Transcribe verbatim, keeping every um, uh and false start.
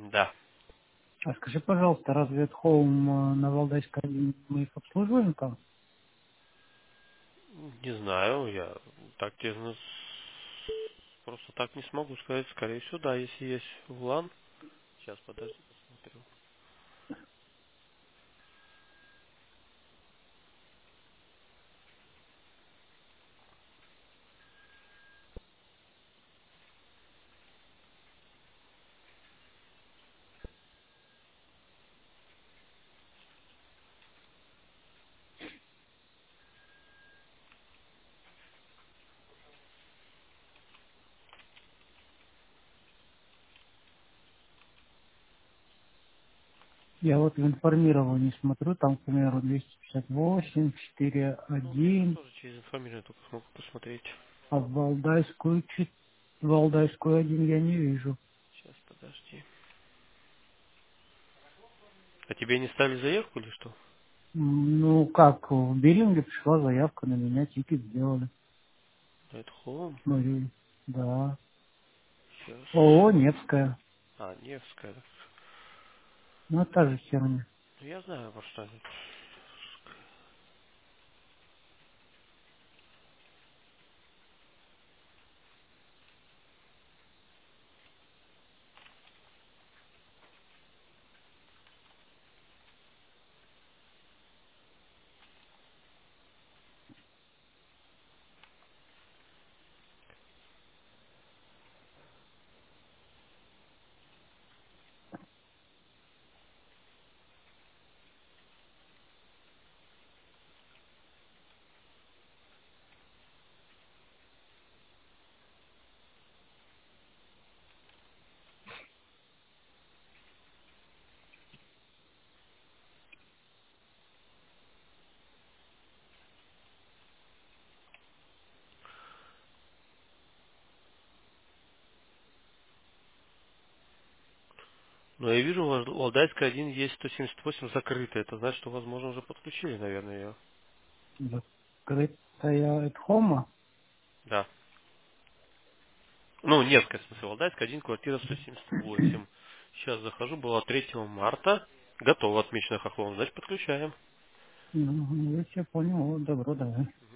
Да. А скажи, пожалуйста, разве от Home э, на Валдайской один мы их обслуживаем там? Не знаю, я так тебе ну, просто так не смогу сказать. Скорее всего, да, если есть влан. Сейчас, подожди, посмотрю. Я вот в информировании смотрю, там, к примеру, двести пятьдесят восемь, четыре Ну, я вот один, тоже через информированную только смогу посмотреть. а в Валдайскую, чет- Валдайскую один я не вижу. Сейчас, подожди. А тебе не ставили заявку или что? М, Ну, как, в биллинге пришла заявка на меня, тикет сделали. Это Home. Смотрю, да. Сейчас. ООО Невская. А, Невская. Ну, та же херня. Ну, я знаю, во что они. Но я вижу, Вал- Валдайская один есть сто семьдесят восемь закрытая. Это значит, что, возможно, уже подключили, наверное, ее. Закрытая от Хома. Да. Ну, Невская, в смысле, Валдайская, один, квартира сто семьдесят восемь. Сейчас захожу, была третьего марта. Готово, отмечено хохлом. Значит, подключаем. Ну, я все понял, вот, добро, давай.